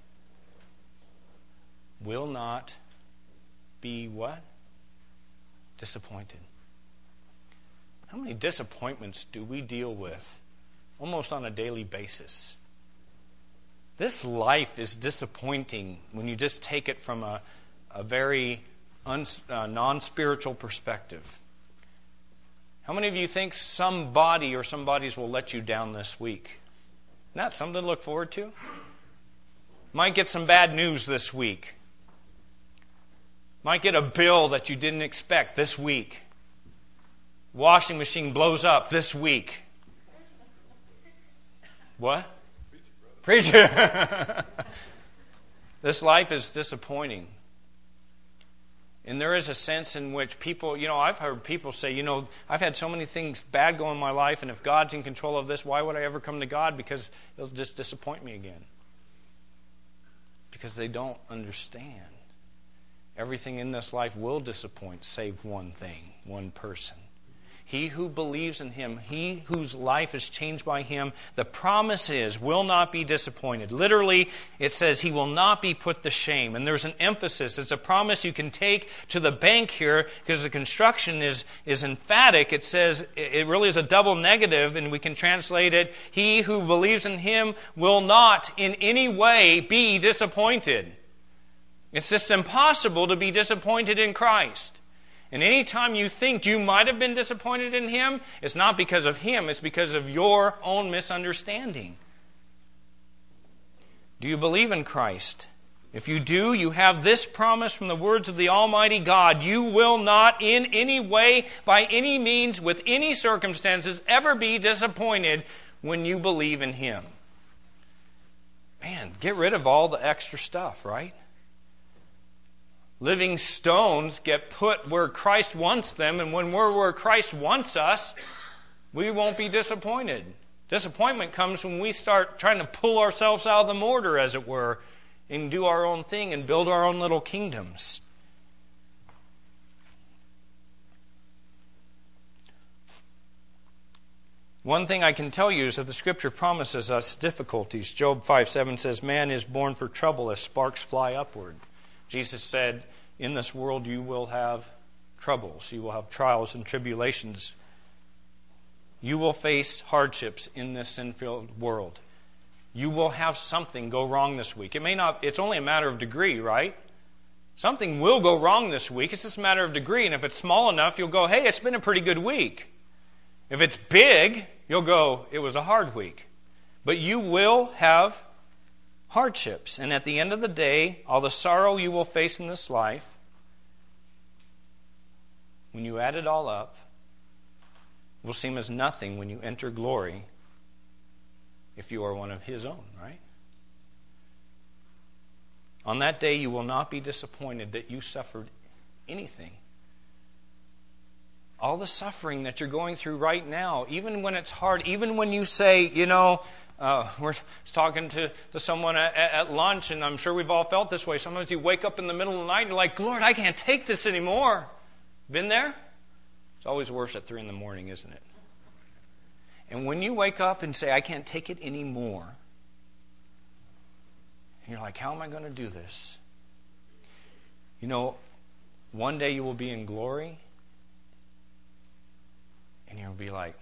Will not be what? Disappointed. How many disappointments do we deal with almost on a daily basis? This life is disappointing when you just take it from a very non-spiritual perspective. How many of you think somebody or some bodies will let you down this week? Isn't that something to look forward to? Might get some bad news this week. Might get a bill that you didn't expect this week. Washing machine blows up this week. What? Preacher. This life is disappointing. And there is a sense in which people, I've heard people say, I've had so many things bad go in my life, and if God's in control of this, why would I ever come to God? Because He'll just disappoint me again. Because they don't understand. Everything in this life will disappoint, save one thing, one person. He who believes in Him, he whose life is changed by Him, the promise is, will not be disappointed. Literally, it says he will not be put to shame. And there's an emphasis. It's a promise you can take to the bank here because the construction is emphatic. It says, it really is a double negative, and we can translate it, he who believes in Him will not in any way be disappointed. It's just impossible to be disappointed in Christ. And any time you think you might have been disappointed in Him, it's not because of Him, it's because of your own misunderstanding. Do you believe in Christ? If you do, you have this promise from the words of the Almighty God. You will not in any way, by any means, with any circumstances, ever be disappointed when you believe in Him. Man, get rid of all the extra stuff, right? Living stones get put where Christ wants them, and when we're where Christ wants us, we won't be disappointed. Disappointment comes when we start trying to pull ourselves out of the mortar, as it were, and do our own thing and build our own little kingdoms. One thing I can tell you is that the Scripture promises us difficulties. Job 5:7 says, man is born for trouble as sparks fly upward. Jesus said, in this world you will have troubles. You will have trials and tribulations. You will face hardships in this sin-filled world. You will have something go wrong this week. It's only a matter of degree, right? Something will go wrong this week. It's just a matter of degree. And if it's small enough, you'll go, hey, it's been a pretty good week. If it's big, you'll go, it was a hard week. But you will have hardships. And at the end of the day, all the sorrow you will face in this life, when you add it all up, will seem as nothing when you enter glory if you are one of His own, right? On that day, you will not be disappointed that you suffered anything. All the suffering that you're going through right now, even when it's hard, even when you say, we're talking to someone at lunch, and I'm sure we've all felt this way. Sometimes you wake up in the middle of the night and you're like, Lord, I can't take this anymore. Been there? It's always worse at 3 in the morning, isn't it? And when you wake up and say, I can't take it anymore, and you're like, how am I going to do this? One day you will be in glory, and you'll be like,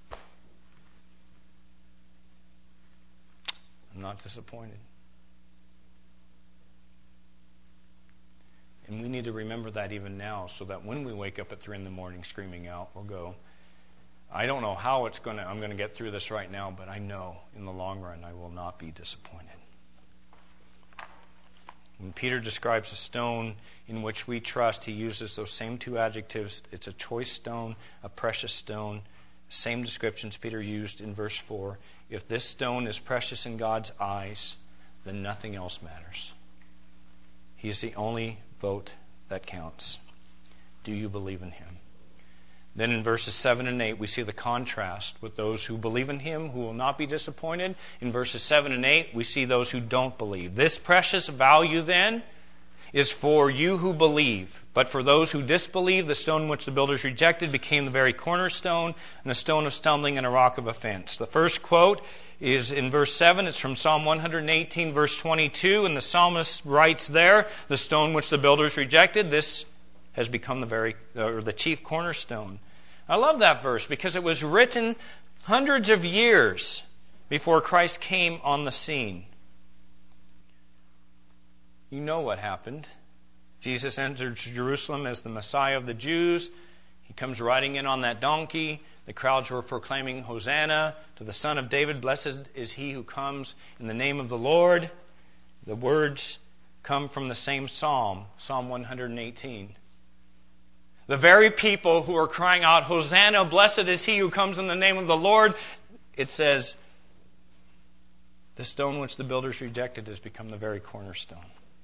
I'm not disappointed. And we need to remember that even now, so that when we wake up at 3 in the morning screaming out, we'll go, I don't know how I'm going to get through this right now, but I know in the long run I will not be disappointed. When Peter describes a stone in which we trust, he uses those same 2 adjectives. It's a choice stone, a precious stone. Same descriptions Peter used in verse 4. If this stone is precious in God's eyes, then nothing else matters. He is the only vote that counts. Do you believe in Him? Then in verses 7 and 8, we see the contrast with those who believe in Him, who will not be disappointed. In verses 7 and 8, we see those who don't believe. This precious value, then, is for you who believe. But for those who disbelieve, the stone which the builders rejected became the very cornerstone, and a stone of stumbling and a rock of offense. The first quote is in verse 7. It's from Psalm 118, verse 22. And the psalmist writes there, the stone which the builders rejected, this has become the chief cornerstone. I love that verse because it was written hundreds of years before Christ came on the scene. You know what happened. Jesus entered Jerusalem as the Messiah of the Jews. He comes riding in on that donkey. The crowds were proclaiming, Hosanna to the Son of David. Blessed is he who comes in the name of the Lord. The words come from the same psalm, Psalm 118. The very people who are crying out, Hosanna, blessed is he who comes in the name of the Lord, it says, The stone which the builders rejected has become the very cornerstone.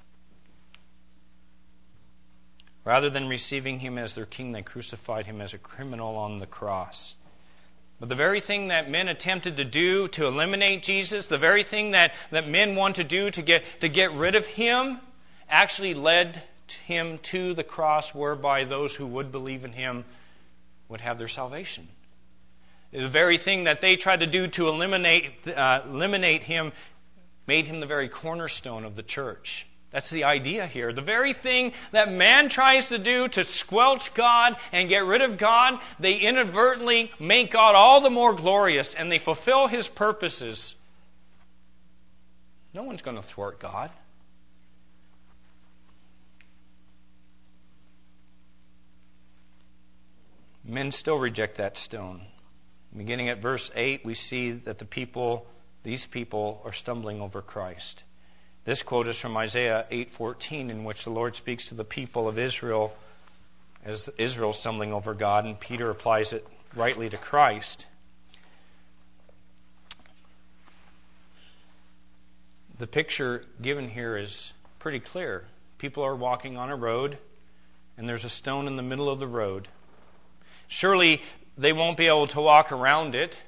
Rather than receiving him as their king, they crucified him as a criminal on the cross. But the very thing that men attempted to do to eliminate Jesus, the very thing that men want to do to get rid of him, actually led him to the cross, whereby those who would believe in him would have their salvation. The very thing that they tried to do to eliminate him made him the very cornerstone of the church. That's the idea here. The very thing that man tries to do to squelch God and get rid of God, they inadvertently make God all the more glorious, and they fulfill his purposes. No one's going to thwart God. Men still reject that stone. Beginning at verse 8, we see that these people are stumbling over Christ. This quote is from Isaiah 8:14, in which the Lord speaks to the people of Israel as Israel stumbling over God, and Peter applies it rightly to Christ. The picture given here is pretty clear. People are walking on a road, and there's a stone in the middle of the road. Surely they won't be able to walk around it.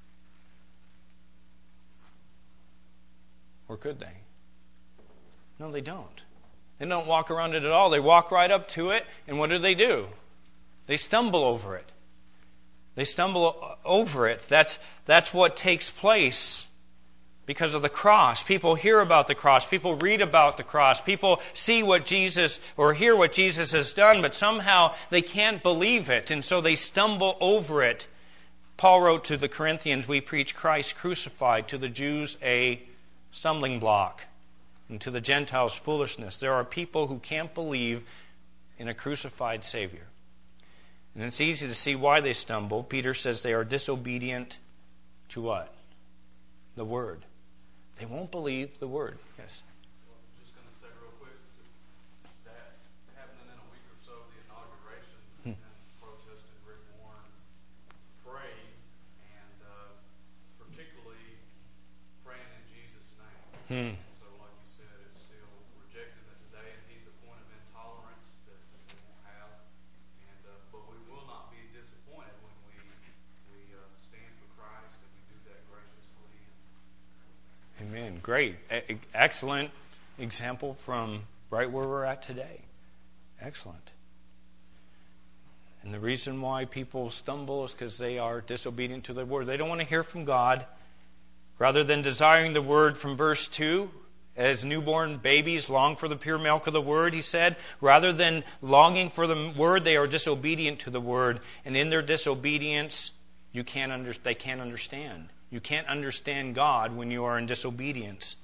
Or could they? No, they don't. They don't walk around it at all. They walk right up to it, and what do? They stumble over it. They stumble over it. That's what takes place because of the cross. People hear about the cross. People read about the cross. People see what Jesus, or hear what Jesus has done, but somehow they can't believe it, and so they stumble over it. Paul wrote to the Corinthians, "We preach Christ crucified, to the Jews a stumbling block, and to the Gentiles foolishness." There are people who can't believe in a crucified Savior. And it's easy to see why they stumble. Peter says they are disobedient to what? The Word. They won't believe the Word. Yes? Well, I'm just going to say real quick that happening in a week or so, the inauguration, and protested Rick Warren prayed, and particularly praying in Jesus' name. So like you said, it's still rejecting it today, and he's the point of intolerance that we won't have. And but we will not be disappointed when we stand for Christ and we do that graciously. Amen. Great. Excellent example from right where we're at today. Excellent. And the reason why people stumble is because they are disobedient to the Word. They don't want to hear from God. Rather than desiring the Word from verse 2, as newborn babies long for the pure milk of the Word, he said, rather than longing for the Word, they are disobedient to the Word. And in their disobedience, they can't understand. You can't understand God when you are in disobedience.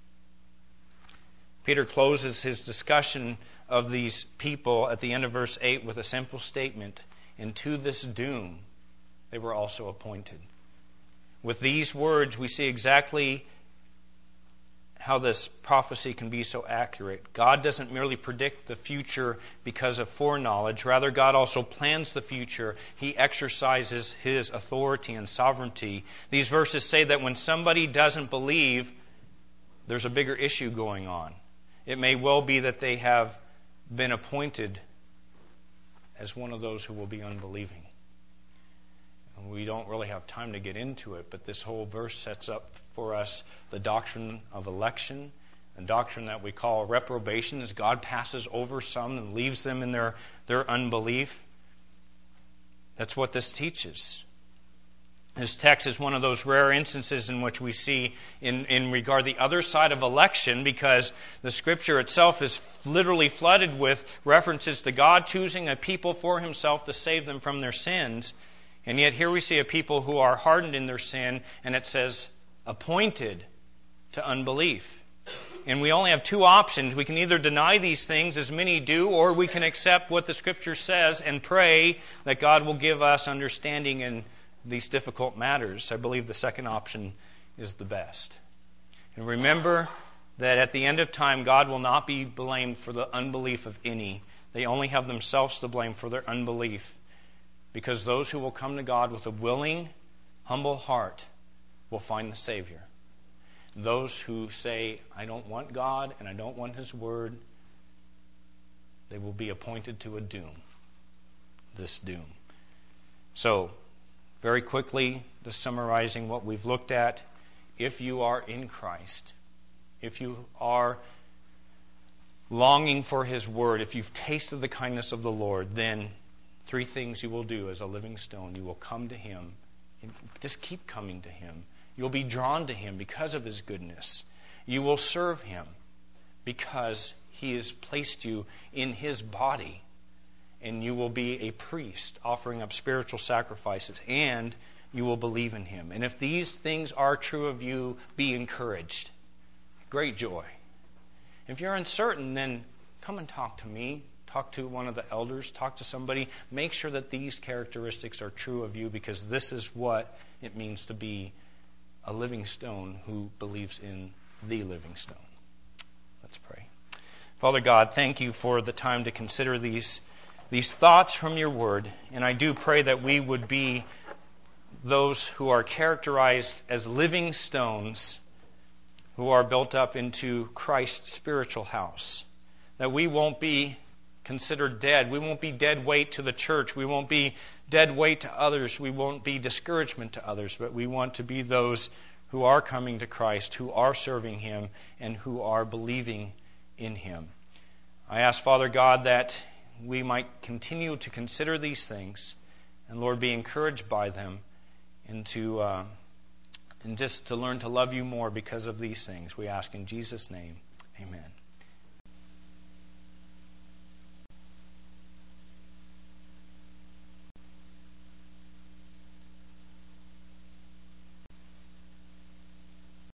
Peter closes his discussion of these people at the end of verse 8 with a simple statement, "And to this doom they were also appointed." With these words, we see exactly how this prophecy can be so accurate. God doesn't merely predict the future because of foreknowledge. Rather, God also plans the future. He exercises His authority and sovereignty. These verses say that when somebody doesn't believe, there's a bigger issue going on. It may well be that they have been appointed as one of those who will be unbelieving. And we don't really have time to get into it, but this whole verse sets up for us the doctrine of election, a doctrine that we call reprobation, as God passes over some and leaves them in their unbelief. That's what this teaches. This text is one of those rare instances in which we see in regard the other side of election, because the Scripture itself is literally flooded with references to God choosing a people for Himself to save them from their sins. And yet here we see a people who are hardened in their sin, and it says appointed to unbelief. And we only have two options. We can either deny these things, as many do, or we can accept what the Scripture says and pray that God will give us understanding in these difficult matters. I believe the second option is the best. And remember that at the end of time, God will not be blamed for the unbelief of any. They only have themselves to blame for their unbelief. Because those who will come to God with a willing, humble heart will find the Savior. those who say, I don't want God and I don't want His Word, they will be appointed to a doom. This doom. So, very quickly, just summarizing what we've looked at. If you are in Christ, if you are longing for His Word, if you've tasted the kindness of the Lord, then 3 things you will do as a living stone. You will come to Him. And just keep coming to Him. You'll be drawn to Him because of His goodness. You will serve Him because He has placed you in His body. And you will be a priest offering up spiritual sacrifices. And you will believe in Him. And if these things are true of you, be encouraged. Great joy. If you're uncertain, then come and talk to me. Talk to one of the elders. Talk to somebody. Make sure that these characteristics are true of you, because this is what it means to be a living stone who believes in the living stone. Let's pray. Father God, thank you for the time to consider these thoughts from your word. And I do pray that we would be those who are characterized as living stones who are built up into Christ's spiritual house. That we won't be considered dead. We won't be dead weight to the church. We won't be dead weight to others. We won't be discouragement to others. But we want to be those who are coming to Christ, who are serving Him, and who are believing in Him. I ask, Father God, that we might continue to consider these things, and Lord, be encouraged by them, and just to learn to love you more because of these things. We ask in Jesus' name, amen.